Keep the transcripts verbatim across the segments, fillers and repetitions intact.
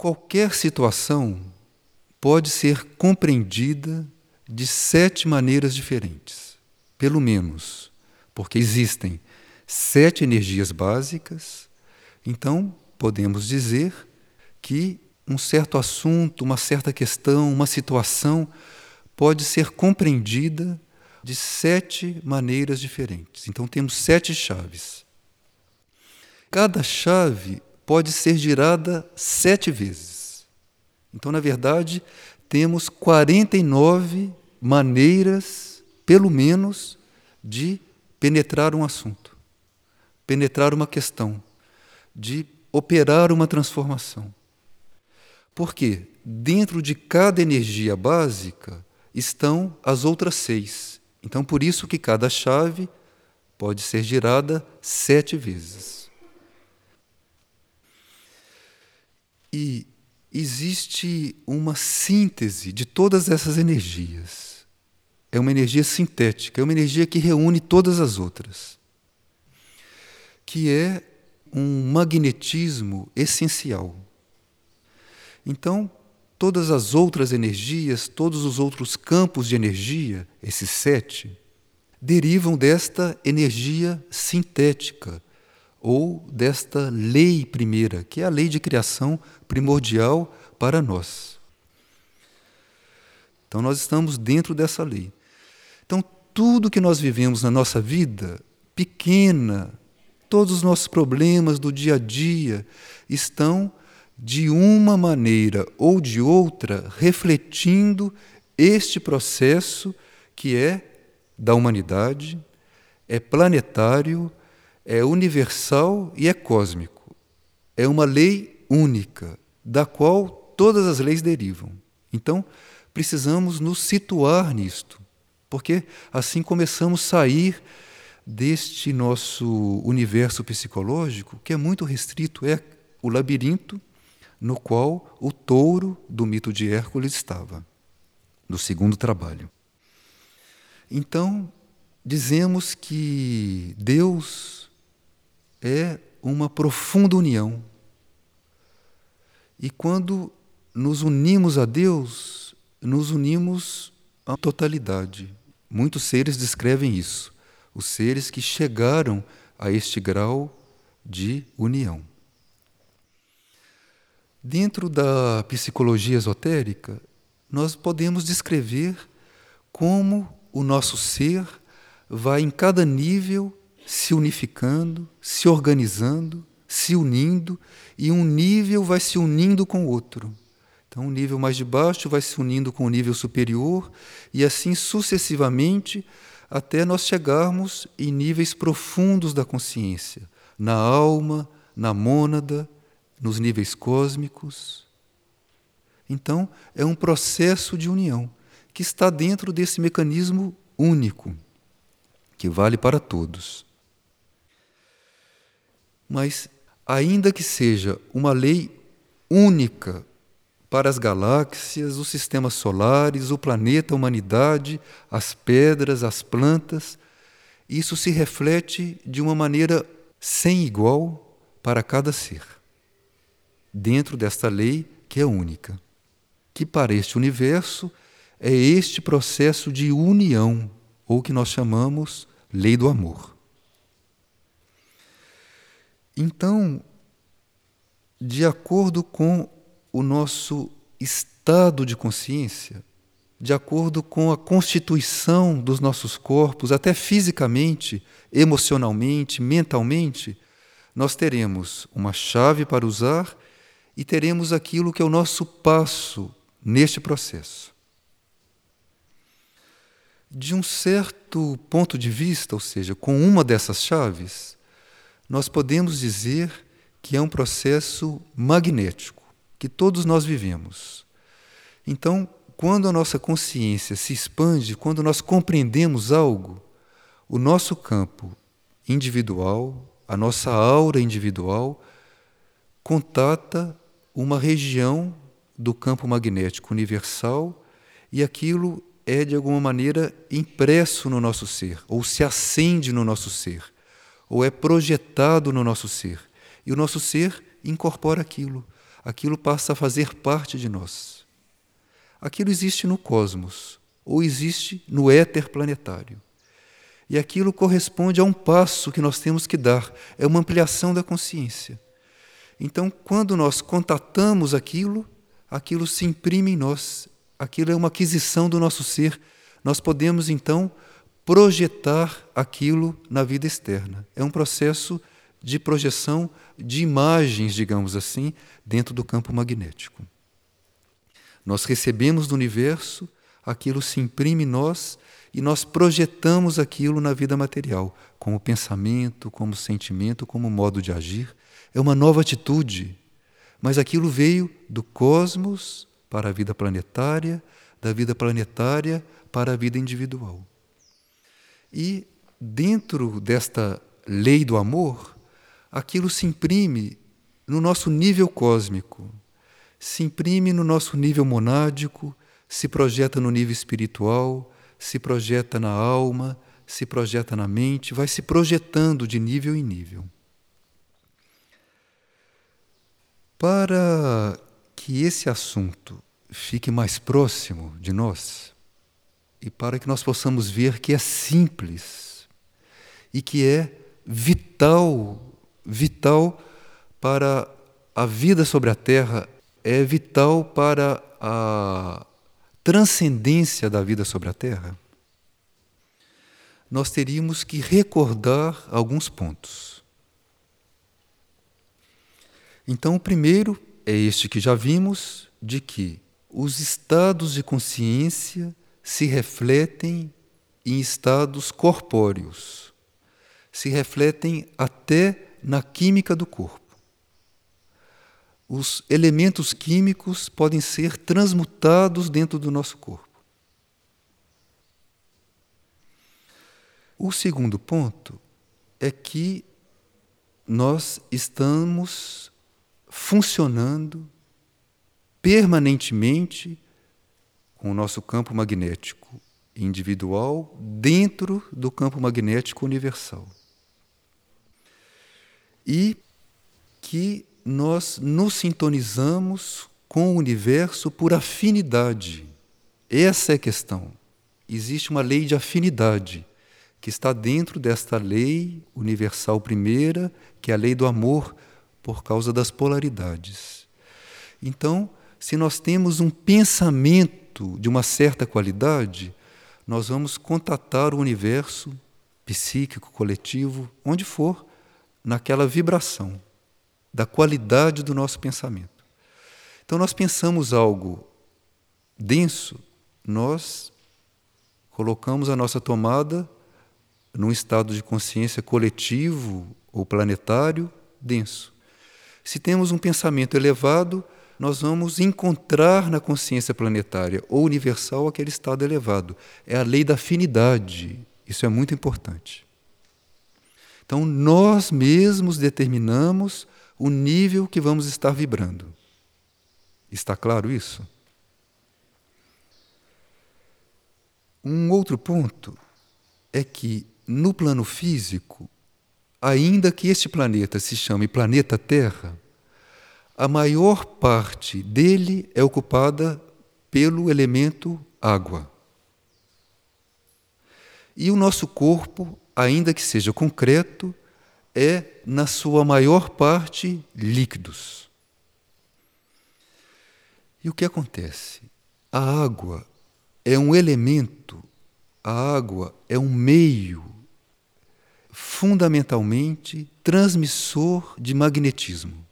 Qualquer situação pode ser compreendida de sete maneiras diferentes, pelo menos, porque existem sete energias básicas. Então, podemos dizer que um certo assunto, uma certa questão, uma situação pode ser compreendida de sete maneiras diferentes. Então, temos sete chaves. Cada chave pode ser girada sete vezes. Então, na verdade, temos quarenta e nove maneiras, pelo menos, de penetrar um assunto, penetrar uma questão, de operar uma transformação. Porque dentro de cada energia básica estão as outras seis. Então, por isso que cada chave pode ser girada sete vezes. E existe uma síntese de todas essas energias. É uma energia sintética, é uma energia que reúne todas as outras, que é um magnetismo essencial. Então, todas as outras energias, todos os outros campos de energia, esses sete, derivam desta energia sintética, ou desta lei primeira, que é a lei de criação primordial para nós. Então, nós estamos dentro dessa lei. Então, tudo que nós vivemos na nossa vida, pequena, todos os nossos problemas do dia a dia, estão, de uma maneira ou de outra, refletindo este processo que é da humanidade, é planetário, é universal e é cósmico. É uma lei única, da qual todas as leis derivam. Então, precisamos nos situar nisto, porque assim começamos a sair deste nosso universo psicológico, que é muito restrito, é o labirinto no qual o touro do mito de Hércules estava, no segundo trabalho. Então, dizemos que Deus é uma profunda união. E quando nos unimos a Deus, nos unimos à totalidade. Muitos seres descrevem isso, os seres que chegaram a este grau de união. Dentro da psicologia esotérica, nós podemos descrever como o nosso ser vai em cada nível se unificando, se organizando, se unindo, e um nível vai se unindo com o outro. Então, o nível mais de baixo vai se unindo com o nível superior, e assim sucessivamente, até nós chegarmos em níveis profundos da consciência, na alma, na mônada, nos níveis cósmicos. Então, é um processo de união que está dentro desse mecanismo único, que vale para todos. Mas, ainda que seja uma lei única para as galáxias, os sistemas solares, o planeta, a humanidade, as pedras, as plantas, isso se reflete de uma maneira sem igual para cada ser, dentro desta lei que é única, que para este universo é este processo de união, ou que nós chamamos lei do amor. Então, de acordo com o nosso estado de consciência, de acordo com a constituição dos nossos corpos, até fisicamente, emocionalmente, mentalmente, nós teremos uma chave para usar e teremos aquilo que é o nosso passo neste processo. De um certo ponto de vista, ou seja, com uma dessas chaves, nós podemos dizer que é um processo magnético, que todos nós vivemos. Então, quando a nossa consciência se expande, quando nós compreendemos algo, o nosso campo individual, a nossa aura individual, contata uma região do campo magnético universal e aquilo é, de alguma maneira, impresso no nosso ser, ou se acende no nosso ser, ou é projetado no nosso ser. E o nosso ser incorpora aquilo. aquilo passa a fazer parte de nós. Aquilo existe no cosmos, ou existe no éter planetário. E aquilo corresponde a um passo que nós temos que dar, é uma ampliação da consciência. Então, quando nós contatamos aquilo, aquilo se imprime em nós, aquilo é uma aquisição do nosso ser. Nós podemos, então, projetar aquilo na vida externa. É um processo de projeção de imagens, digamos assim, dentro do campo magnético. Nós recebemos do universo, aquilo se imprime em nós e nós projetamos aquilo na vida material, como pensamento, como sentimento, como modo de agir. É uma nova atitude, mas aquilo veio do cosmos para a vida planetária, da vida planetária para a vida individual. E dentro desta lei do amor, aquilo se imprime no nosso nível cósmico, se imprime no nosso nível monádico, se projeta no nível espiritual, se projeta na alma, se projeta na mente, vai se projetando de nível em nível. Para que esse assunto fique mais próximo de nós e para que nós possamos ver que é simples e que é vital, vital para a vida sobre a Terra, é vital para a transcendência da vida sobre a Terra, nós teríamos que recordar alguns pontos. Então, o primeiro é este que já vimos, de que os estados de consciência se refletem em estados corpóreos, se refletem até na química do corpo. Os elementos químicos podem ser transmutados dentro do nosso corpo. O segundo ponto é que nós estamos funcionando permanentemente com o nosso campo magnético individual dentro do campo magnético universal. E que nós nos sintonizamos com o universo por afinidade. Essa é a questão. Existe uma lei de afinidade que está dentro desta lei universal primeira, que é a lei do amor, por causa das polaridades. Então, se nós temos um pensamento de uma certa qualidade, nós vamos contatar o universo psíquico, coletivo, onde for, naquela vibração da qualidade do nosso pensamento. Então, nós pensamos algo denso, nós colocamos a nossa tomada num estado de consciência coletivo ou planetário denso. Se temos um pensamento elevado, nós vamos encontrar na consciência planetária ou universal aquele estado elevado. É a lei da afinidade. Isso é muito importante. Então, nós mesmos determinamos o nível que vamos estar vibrando. Está claro isso? Um outro ponto é que, no plano físico, ainda que este planeta se chame planeta Terra, a maior parte dele é ocupada pelo elemento água. E o nosso corpo, ainda que seja concreto, é, na sua maior parte, líquidos. E o que acontece? A água é um elemento, a água é um meio, fundamentalmente, transmissor de magnetismo.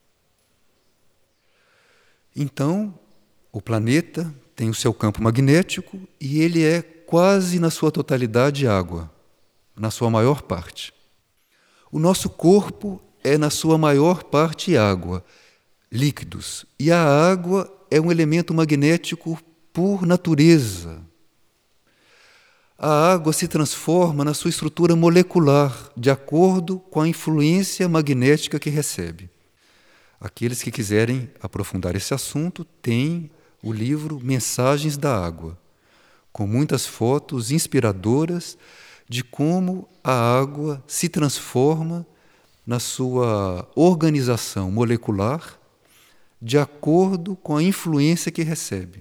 Então, o planeta tem o seu campo magnético e ele é quase na sua totalidade água, na sua maior parte. O nosso corpo é, na sua maior parte, água, líquidos. E a água é um elemento magnético por natureza. A água se transforma na sua estrutura molecular, de acordo com a influência magnética que recebe. Aqueles que quiserem aprofundar esse assunto têm o livro Mensagens da Água, com muitas fotos inspiradoras de como a água se transforma na sua organização molecular, de acordo com a influência que recebe.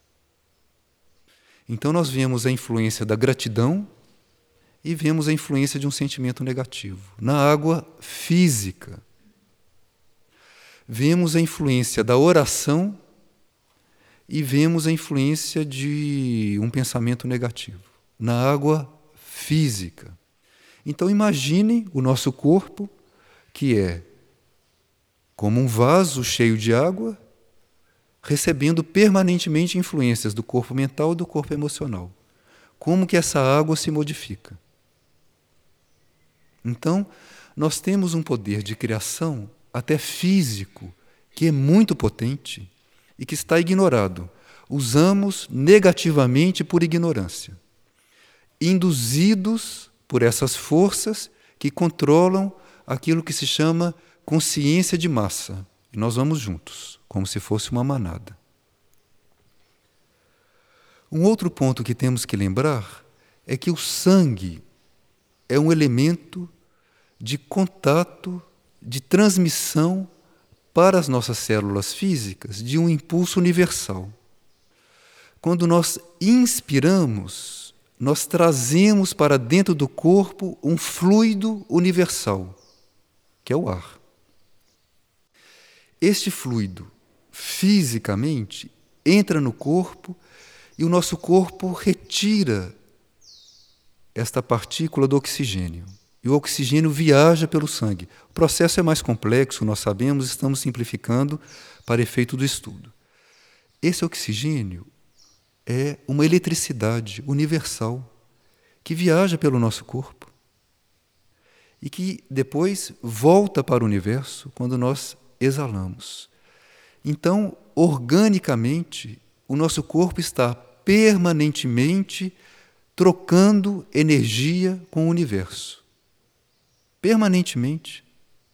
Então nós vemos a influência da gratidão e vemos a influência de um sentimento negativo. Na água física, vemos a influência da oração e vemos a influência de um pensamento negativo. Na água física. Então imagine o nosso corpo, que é como um vaso cheio de água, recebendo permanentemente influências do corpo mental e do corpo emocional. Como que essa água se modifica? Então, nós temos um poder de criação, até físico, que é muito potente e que está ignorado. Usamos negativamente por ignorância, induzidos por essas forças que controlam aquilo que se chama consciência de massa. E nós vamos juntos, como se fosse uma manada. Um outro ponto que temos que lembrar é que o sangue é um elemento de contato, de transmissão para as nossas células físicas de um impulso universal. Quando nós inspiramos, nós trazemos para dentro do corpo um fluido universal, que é o ar. Este fluido, fisicamente, entra no corpo e o nosso corpo retira esta partícula do oxigênio. E o oxigênio viaja pelo sangue. O processo é mais complexo, nós sabemos, estamos simplificando para efeito do estudo. Esse oxigênio é uma eletricidade universal que viaja pelo nosso corpo e que depois volta para o universo quando nós exalamos. Então, organicamente, o nosso corpo está permanentemente trocando energia com o universo. Permanentemente.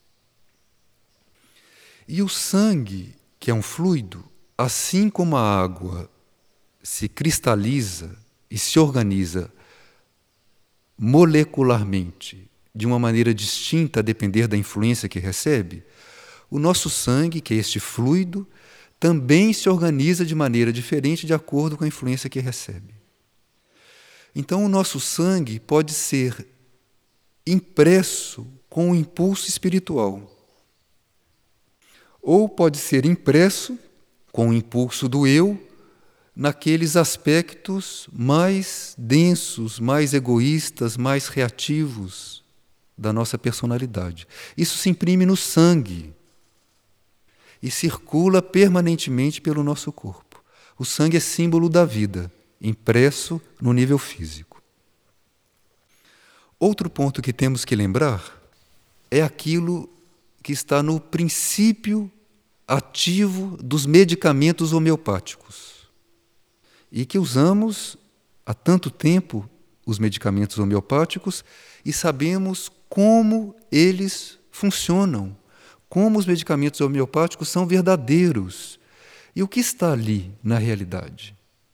E o sangue, que é um fluido, assim como a água se cristaliza e se organiza molecularmente de uma maneira distinta a depender da influência que recebe, o nosso sangue, que é este fluido, também se organiza de maneira diferente de acordo com a influência que recebe. Então, o nosso sangue pode ser impresso com o impulso espiritual, ou pode ser impresso com o impulso do eu naqueles aspectos mais densos, mais egoístas, mais reativos da nossa personalidade. Isso se imprime no sangue e circula permanentemente pelo nosso corpo. O sangue é símbolo da vida, impresso no nível físico. Outro ponto que temos que lembrar é aquilo que está no princípio ativo dos medicamentos homeopáticos e que usamos há tanto tempo os medicamentos homeopáticos e sabemos como eles funcionam, como os medicamentos homeopáticos são verdadeiros e o que está ali na realidade.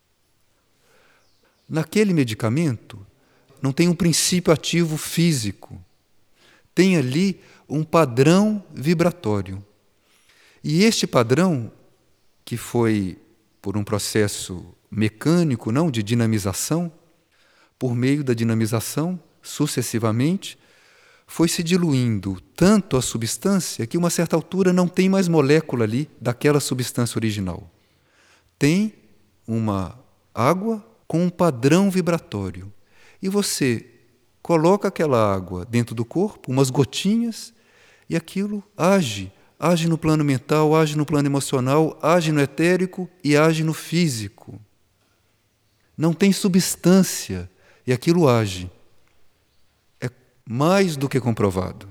Naquele medicamento não tem um princípio ativo físico, tem ali um padrão vibratório. E este padrão, que foi por um processo mecânico, não de dinamização, por meio da dinamização, sucessivamente, foi se diluindo tanto a substância que, a uma certa altura, não tem mais molécula ali daquela substância original. Tem uma água com um padrão vibratório. E você coloca aquela água dentro do corpo, umas gotinhas, e aquilo age. Age no plano mental, age no plano emocional, age no etérico e age no físico. Não tem substância e aquilo age. É mais do que comprovado.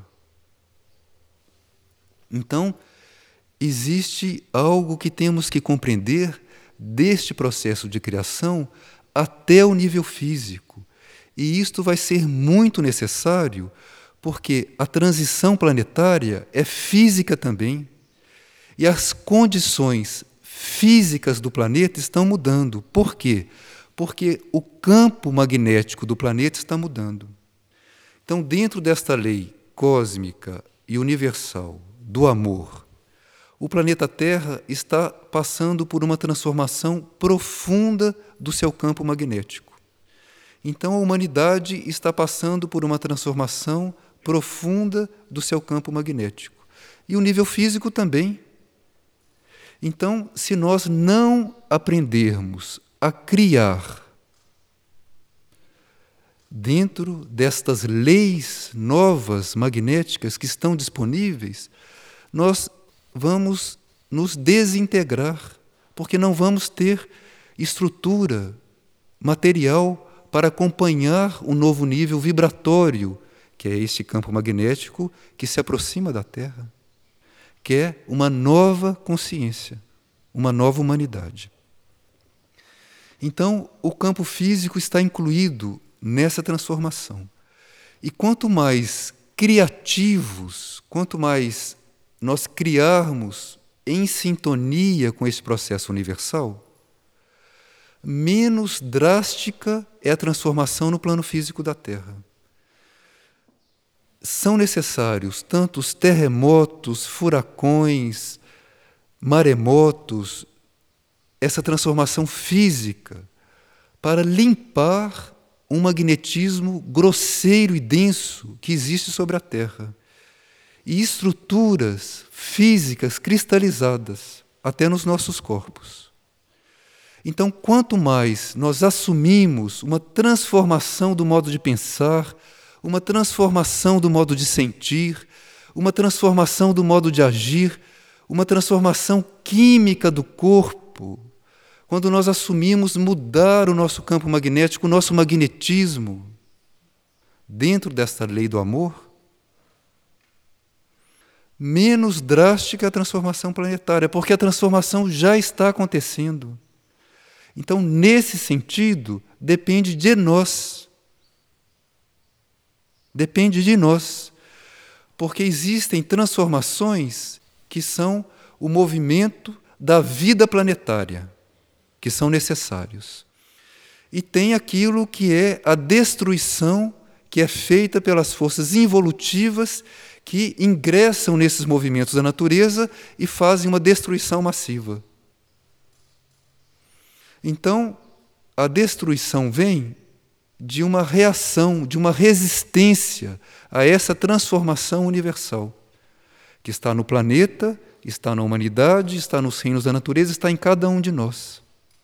Então, existe algo que temos que compreender deste processo de criação até o nível físico. E isto vai ser muito necessário porque a transição planetária é física também e as condições físicas do planeta estão mudando. Por quê? Porque o campo magnético do planeta está mudando. Então, dentro desta lei cósmica e universal do amor, O planeta Terra está passando por uma transformação profunda do seu campo magnético. Então, a humanidade está passando por uma transformação profunda do seu campo magnético. E o nível físico também. Então, se nós não aprendermos a criar dentro destas leis novas magnéticas que estão disponíveis, nós vamos nos desintegrar, porque não vamos ter estrutura material para acompanhar o novo nível vibratório, que é este campo magnético que se aproxima da Terra, que é uma nova consciência, uma nova humanidade. Então, o campo físico está incluído nessa transformação. E quanto mais criativos, quanto mais nós criarmos em sintonia com esse processo universal, menos drástica é a transformação no plano físico da Terra. São necessários tanto os terremotos, furacões, maremotos, essa transformação física, para limpar um magnetismo grosseiro e denso que existe sobre a Terra, e estruturas físicas cristalizadas até nos nossos corpos. Então, quanto mais nós assumimos uma transformação do modo de pensar, uma transformação do modo de sentir, uma transformação do modo de agir, uma transformação química do corpo, quando nós assumimos mudar o nosso campo magnético, o nosso magnetismo, dentro desta lei do amor, menos drástica a transformação planetária, porque a transformação já está acontecendo. Então, nesse sentido, depende de nós. Depende de nós. Porque existem transformações que são o movimento da vida planetária, que são necessários. E tem aquilo que é a destruição que é feita pelas forças involutivas que ingressam nesses movimentos da natureza e fazem uma destruição massiva. Então, a destruição vem de uma reação, de uma resistência a essa transformação universal, que está no planeta, está na humanidade, está nos reinos da natureza, está em cada um de nós.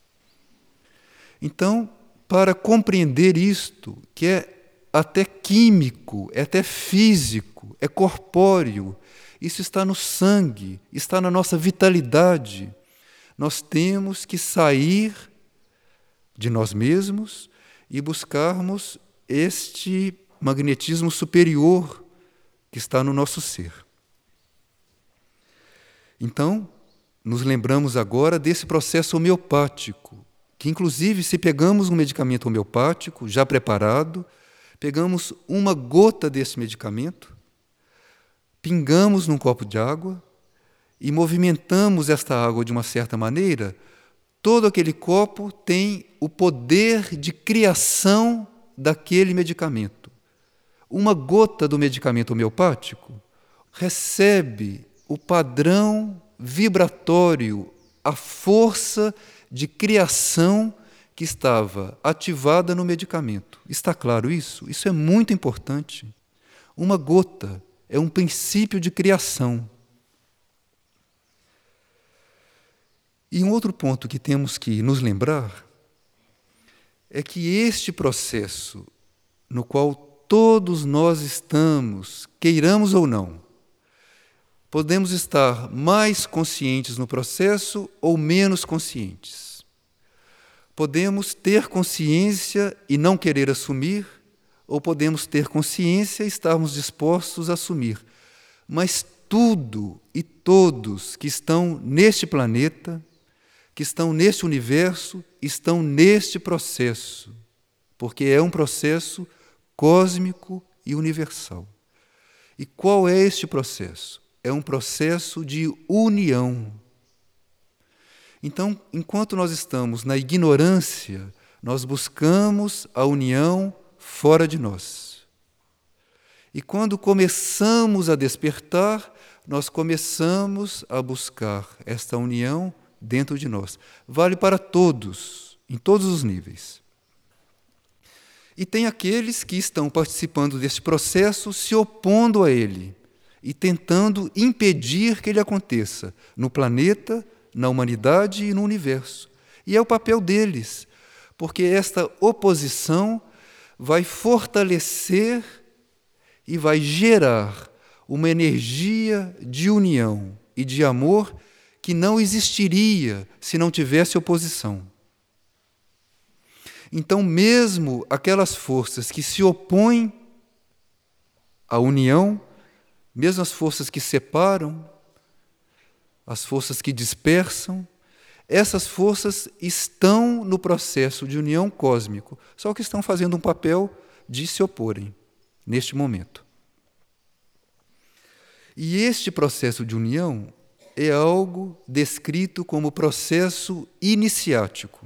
Então, para compreender isto, que é até químico, é até físico, é corpóreo, isso está no sangue, está na nossa vitalidade, nós temos que sair de nós mesmos e buscarmos este magnetismo superior que está no nosso ser. Então, nos lembramos agora desse processo homeopático, que inclusive se pegamos um medicamento homeopático já preparado, pegamos uma gota desse medicamento, pingamos num copo de água e movimentamos esta água de uma certa maneira, todo aquele copo tem o poder de criação daquele medicamento. Uma gota do medicamento homeopático recebe o padrão vibratório, a força de criação que estava ativada no medicamento. Está claro isso? Isso é muito importante. Uma gota é um princípio de criação. E um outro ponto que temos que nos lembrar é que este processo no qual todos nós estamos, queiramos ou não, podemos estar mais conscientes no processo ou menos conscientes. Podemos ter consciência e não querer assumir, ou podemos ter consciência e estarmos dispostos a assumir. Mas tudo e todos que estão neste planeta, que estão neste universo, estão neste processo, porque é um processo cósmico e universal. E qual é este processo? É um processo de união. Então, enquanto nós estamos na ignorância, nós buscamos a união fora de nós. E quando começamos a despertar, nós começamos a buscar esta união dentro de nós. Vale para todos, em todos os níveis. E tem aqueles que estão participando deste processo, se opondo a ele e tentando impedir que ele aconteça no planeta, na humanidade e no universo. E é o papel deles, porque esta oposição vai fortalecer e vai gerar uma energia de união e de amor que não existiria se não tivesse oposição. Então, mesmo aquelas forças que se opõem à união, mesmo as forças que separam, as forças que dispersam, essas forças estão no processo de união cósmico, só que estão fazendo um papel de se oporem neste momento. E este processo de união é algo descrito como processo iniciático.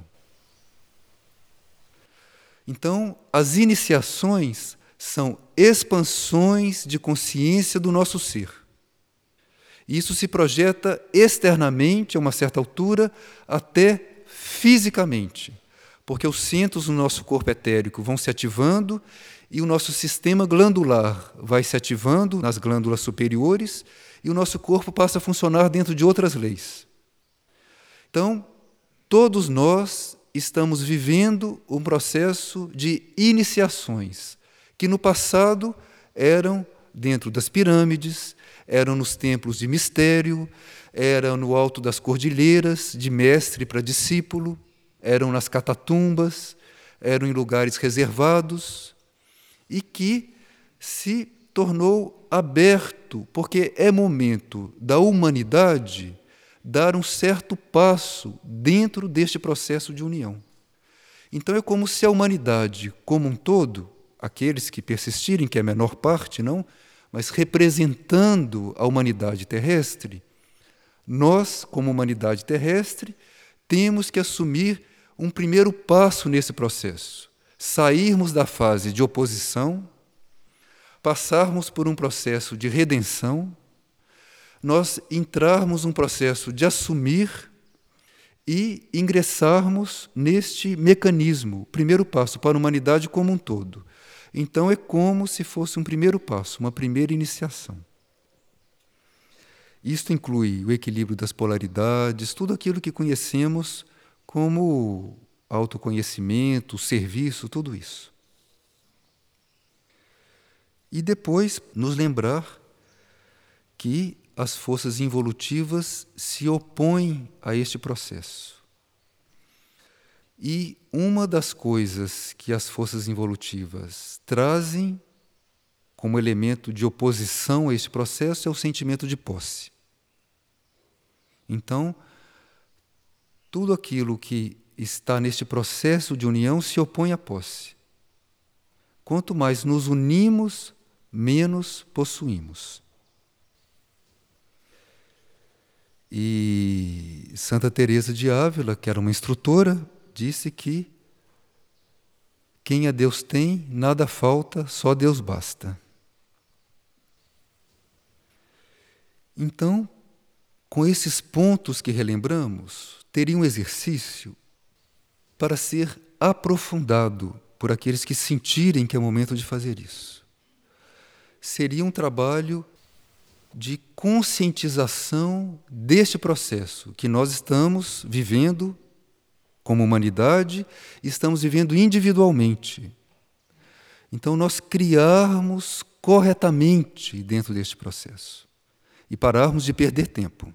Então, as iniciações são expansões de consciência do nosso ser. Isso se projeta externamente, a uma certa altura, até fisicamente, porque os centros do nosso corpo etérico vão se ativando e o nosso sistema glandular vai se ativando nas glândulas superiores e o nosso corpo passa a funcionar dentro de outras leis. Então, todos nós estamos vivendo um processo de iniciações, que no passado eram dentro das pirâmides, eram nos templos de mistério, eram no alto das cordilheiras, de mestre para discípulo, eram nas catatumbas, eram em lugares reservados, e que se tornou aberto, porque é momento da humanidade dar um certo passo dentro deste processo de união. Então é como se a humanidade como um todo, aqueles que persistirem, que é a menor parte, não, mas representando a humanidade terrestre, nós, como humanidade terrestre, temos que assumir um primeiro passo nesse processo, sairmos da fase de oposição, passarmos por um processo de redenção, nós entrarmos num processo de assumir e ingressarmos neste mecanismo, primeiro passo para a humanidade como um todo. Então é como se fosse um primeiro passo, uma primeira iniciação. Isto inclui o equilíbrio das polaridades, tudo aquilo que conhecemos como autoconhecimento, serviço, tudo isso. E depois nos lembrar que as forças involutivas se opõem a este processo. E uma das coisas que as forças involutivas trazem como elemento de oposição a este processo é o sentimento de posse. Então, tudo aquilo que está neste processo de união se opõe à posse. Quanto mais nos unimos, menos possuímos. E Santa Teresa de Ávila, que era uma instrutora, disse que quem a Deus tem, nada falta, só Deus basta. Então, com esses pontos que relembramos, teria um exercício para ser aprofundado por aqueles que sentirem que é o momento de fazer isso. Seria um trabalho de conscientização deste processo que nós estamos vivendo como humanidade e estamos vivendo individualmente. Então, nós criarmos corretamente dentro deste processo e pararmos de perder tempo.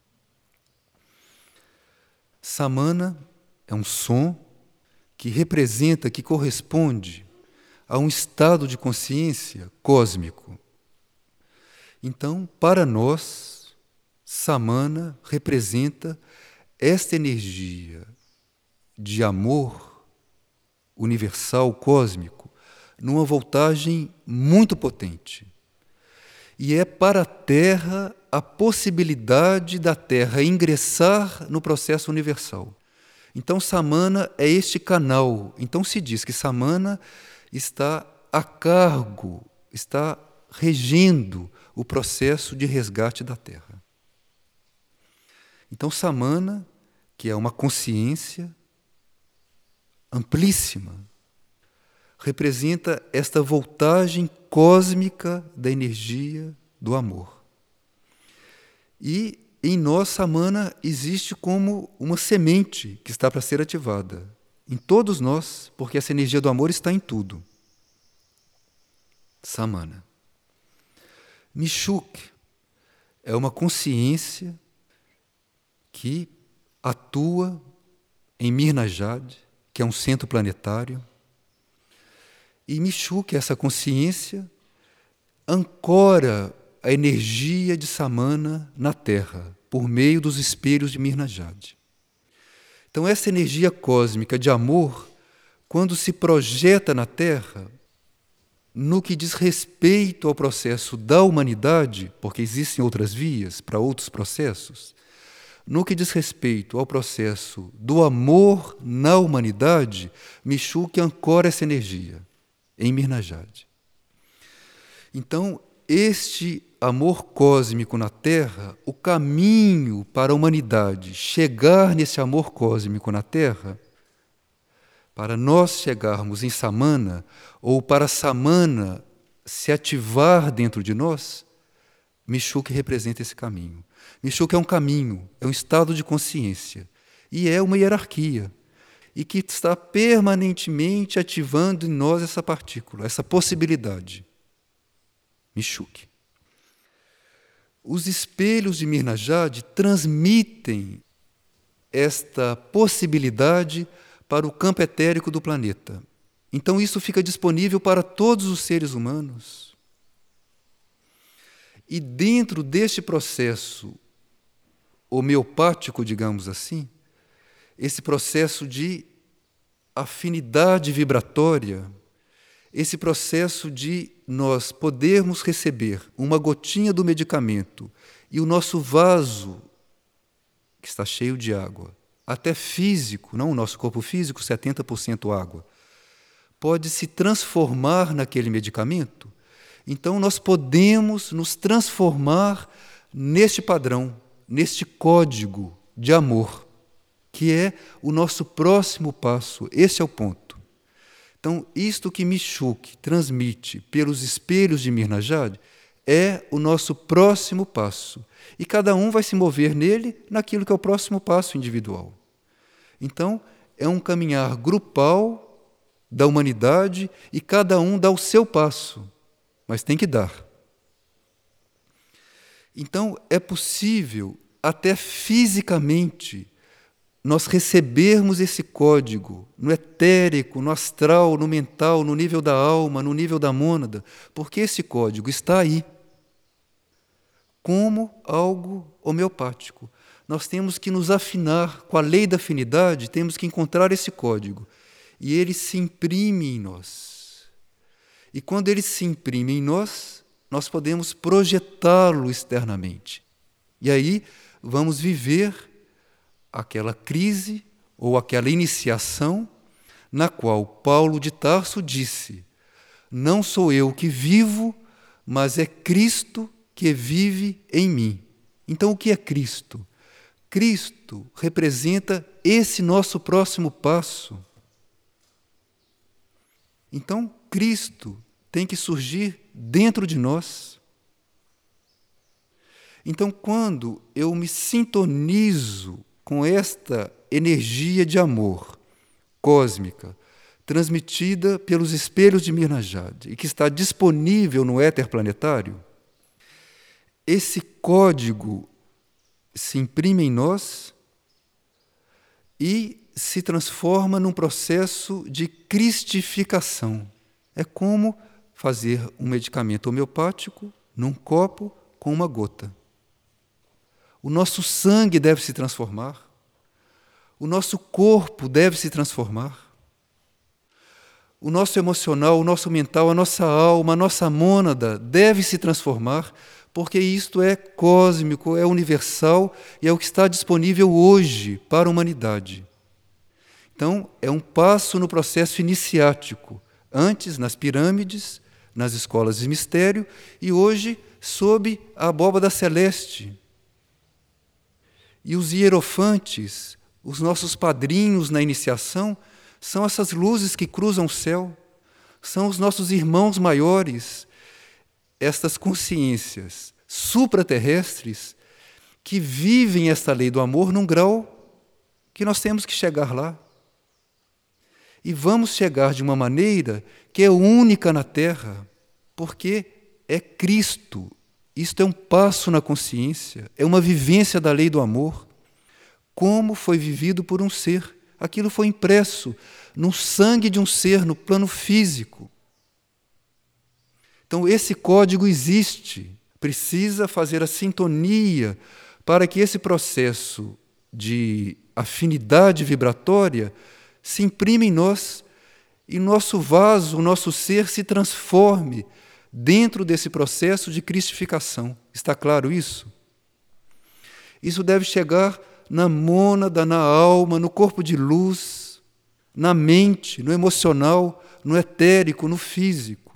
Samana é um som que representa, que corresponde a um estado de consciência cósmico. Então, para nós, Samana representa esta energia de amor universal, cósmico, numa voltagem muito potente. E é para a Terra a possibilidade da Terra ingressar no processo universal. Então, Samana é este canal. Então, se diz que Samana está a cargo, está regendo o processo de resgate da Terra. Então, Samana, que é uma consciência amplíssima, representa esta voltagem cósmica da energia do amor. E em nós, Samana existe como uma semente que está para ser ativada. Em todos nós, porque essa energia do amor está em tudo. Samana. Michuk é uma consciência que atua em Mirnajad, que é um centro planetário. E Michuk, essa consciência, ancora a energia de Samana na Terra, por meio dos espelhos de Mirnajad. Então, essa energia cósmica de amor, quando se projeta na Terra, no que diz respeito ao processo da humanidade, porque existem outras vias para outros processos, no que diz respeito ao processo do amor na humanidade, Michuk ancora essa energia em Mirnajad. Então, este amor cósmico na Terra, o caminho para a humanidade chegar nesse amor cósmico na Terra, para nós chegarmos em Samana, ou para Samana se ativar dentro de nós, Michuk representa esse caminho. Michuk é um caminho, é um estado de consciência, e é uma hierarquia, e que está permanentemente ativando em nós essa partícula, essa possibilidade. Michuk. Os espelhos de Mirnajad transmitem esta possibilidade para o campo etérico do planeta. Então isso fica disponível para todos os seres humanos. E dentro deste processo homeopático, digamos assim, esse processo de afinidade vibratória, esse processo de nós podermos receber uma gotinha do medicamento e o nosso vaso, que está cheio de água, até físico, não o nosso corpo físico, setenta por cento água, pode se transformar naquele medicamento. Então, nós podemos nos transformar neste padrão, neste código de amor, que é o nosso próximo passo. Esse é o ponto. Então, isto que Michuk transmite pelos espelhos de Mirnajad é o nosso próximo passo. E cada um vai se mover nele naquilo que é o próximo passo individual. Então, é um caminhar grupal da humanidade e cada um dá o seu passo, mas tem que dar. Então, é possível, até fisicamente, nós recebermos esse código no etérico, no astral, no mental, no nível da alma, no nível da mônada, porque esse código está aí, como algo homeopático. Nós temos que nos afinar com a lei da afinidade, temos que encontrar esse código, e ele se imprime em nós. E quando ele se imprime em nós, nós podemos projetá-lo externamente. E aí vamos viver aquela crise ou aquela iniciação na qual Paulo de Tarso disse: não sou eu que vivo, mas é Cristo que vive em mim. Então, o que é Cristo? Cristo representa esse nosso próximo passo. Então, Cristo tem que surgir dentro de nós. Então, quando eu me sintonizo com esta energia de amor cósmica, transmitida pelos espelhos de Mirnajad e que está disponível no éter planetário, esse código se imprime em nós e se transforma num processo de cristificação. É como fazer um medicamento homeopático num copo com uma gota. O nosso sangue deve se transformar. O nosso corpo deve se transformar. O nosso emocional, o nosso mental, a nossa alma, a nossa mônada deve se transformar, porque isto é cósmico, é universal e é o que está disponível hoje para a humanidade. Então, é um passo no processo iniciático, antes nas pirâmides, nas escolas de mistério, e hoje sob a abóbada celeste. E os hierofantes, os nossos padrinhos na iniciação, são essas luzes que cruzam o céu, são os nossos irmãos maiores, estas consciências supraterrestres que vivem esta lei do amor num grau que nós temos que chegar lá. E vamos chegar de uma maneira que é única na Terra, porque é Cristo. Isto é um passo na consciência, é uma vivência da lei do amor, como foi vivido por um ser. Aquilo foi impresso no sangue de um ser, no plano físico. Então, esse código existe, precisa fazer a sintonia para que esse processo de afinidade vibratória se imprima em nós e nosso vaso, o nosso ser se transforme dentro desse processo de cristificação. Está claro isso? Isso deve chegar na mônada, na alma, no corpo de luz, na mente, no emocional, no etérico, no físico.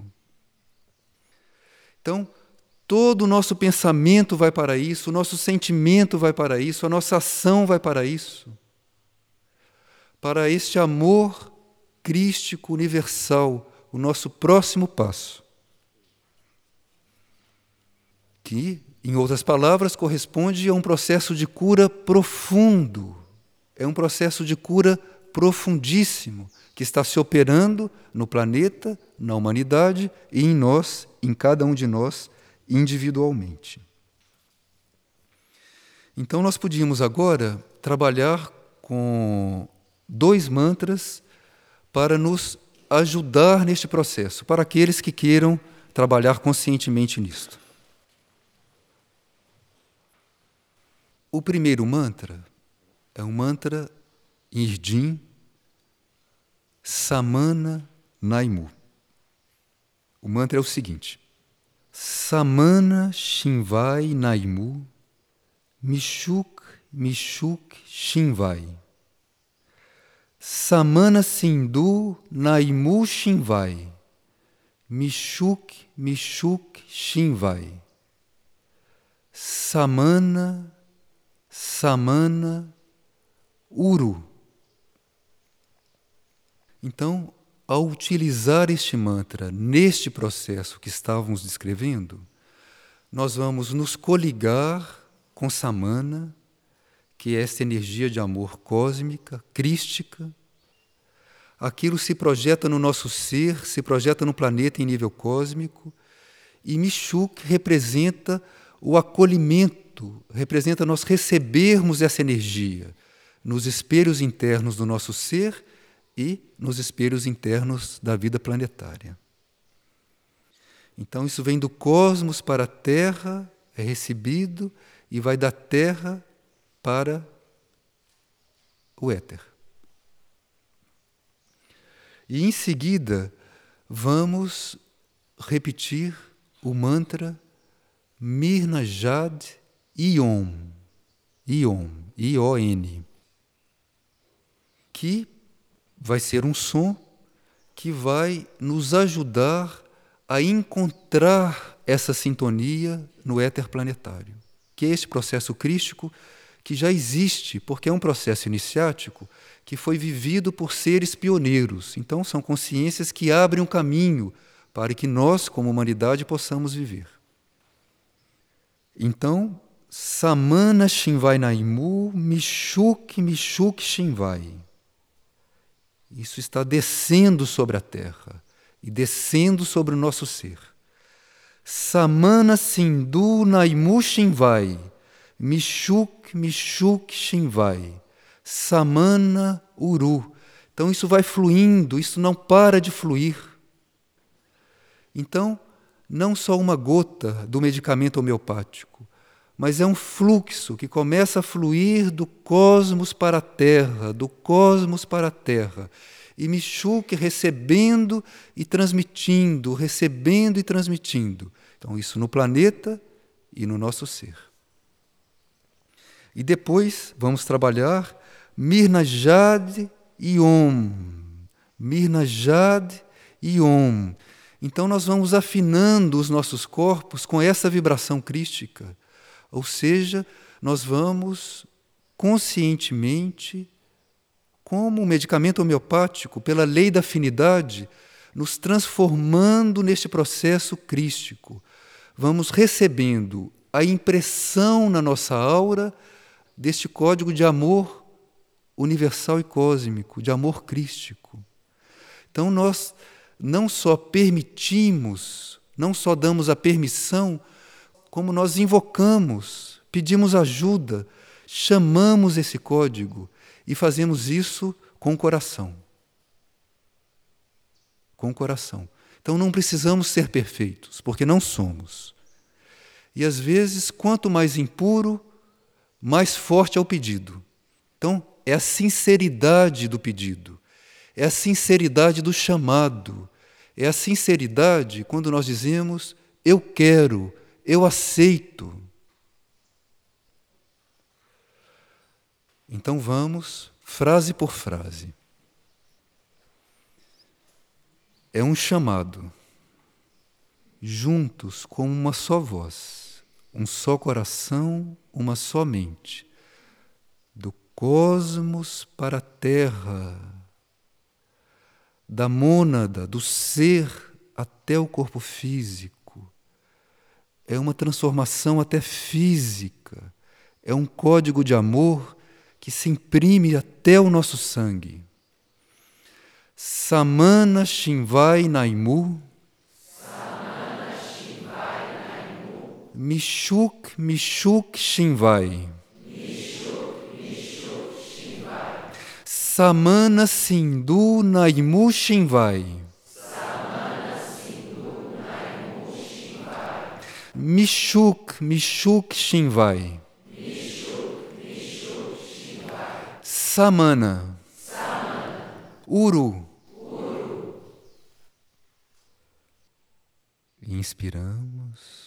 Então, todo o nosso pensamento vai para isso, o nosso sentimento vai para isso, a nossa ação vai para isso. Para este amor crístico universal, o nosso próximo passo. Que, em outras palavras, corresponde a um processo de cura profundo. É um processo de cura profundíssimo que está se operando no planeta, na humanidade e em nós, em cada um de nós, individualmente. Então, nós podíamos agora trabalhar com dois mantras para nos ajudar neste processo, para aqueles que queiram trabalhar conscientemente nisto. O primeiro mantra é um mantra em Irdim, Samana Naimu. O mantra é o seguinte: Samana Shinvai Naimu, Mishuk Mishuk Shinvai. Samana Sindhu Naimu Shinvai, Mishuk Mishuk Shinvai. Samana Samana Uru. Então, ao utilizar este mantra neste processo que estávamos descrevendo, nós vamos nos coligar com Samana, que é esta energia de amor cósmica, crística. Aquilo se projeta no nosso ser, se projeta no planeta em nível cósmico, e Mishuk representa o acolhimento, representa nós recebermos essa energia nos espelhos internos do nosso ser e nos espelhos internos da vida planetária. Então, isso vem do cosmos para a Terra, é recebido e vai da Terra para o éter. E em seguida, vamos repetir o mantra Mirnajad Ion, Ion, I O N, que vai ser um som que vai nos ajudar a encontrar essa sintonia no éter planetário, que é esse processo crístico que já existe, porque é um processo iniciático que foi vivido por seres pioneiros. Então, são consciências que abrem um caminho para que nós, como humanidade, possamos viver. Então, Samana Shinvai Naimu, Mishuk Mishuk Shinvai. Isso está descendo sobre a Terra e descendo sobre o nosso ser. Samana Sindhu Naimu Shinvai, Mishuk Mishuk Shinvai, Samana Uru. Então isso vai fluindo, isso não para de fluir. Então, não só uma gota do medicamento homeopático, mas é um fluxo que começa a fluir do cosmos para a Terra, do cosmos para a Terra. E Mishuk recebendo e transmitindo, recebendo e transmitindo. Então, isso no planeta e no nosso ser. E depois vamos trabalhar Mirnajad Iom. Mirnajad Iom. Então nós vamos afinando os nossos corpos com essa vibração crística. Ou seja, nós vamos conscientemente, como um medicamento homeopático, pela lei da afinidade, nos transformando neste processo crístico. Vamos recebendo a impressão na nossa aura deste código de amor universal e cósmico, de amor crístico. Então nós não só permitimos, não só damos a permissão, como nós invocamos, pedimos ajuda, chamamos esse código e fazemos isso com o coração. Com o coração. Então não precisamos ser perfeitos, porque não somos. E às vezes, quanto mais impuro, mais forte é o pedido. Então, é a sinceridade do pedido, é a sinceridade do chamado, é a sinceridade quando nós dizemos, eu quero, eu aceito. Então vamos, frase por frase. É um chamado, juntos com uma só voz, um só coração, uma só mente, do cosmos para a terra, da mônada, do ser até o corpo físico. É uma transformação até física, é um código de amor que se imprime até o nosso sangue. Samana Shinvai Naimu, Samana Shinvai Naimu, Mishuk Mishuk Shinvai, Mishuk Mishuk Shinvai, Samana Sindhu Naimu Shinvai, Samana Sindhu Naimu Shinvai, Mishuk Mishuk Shinvai, Mishuk Mishuk Shinvai, Samana, Samana, Uru. Uru. Inspiramos.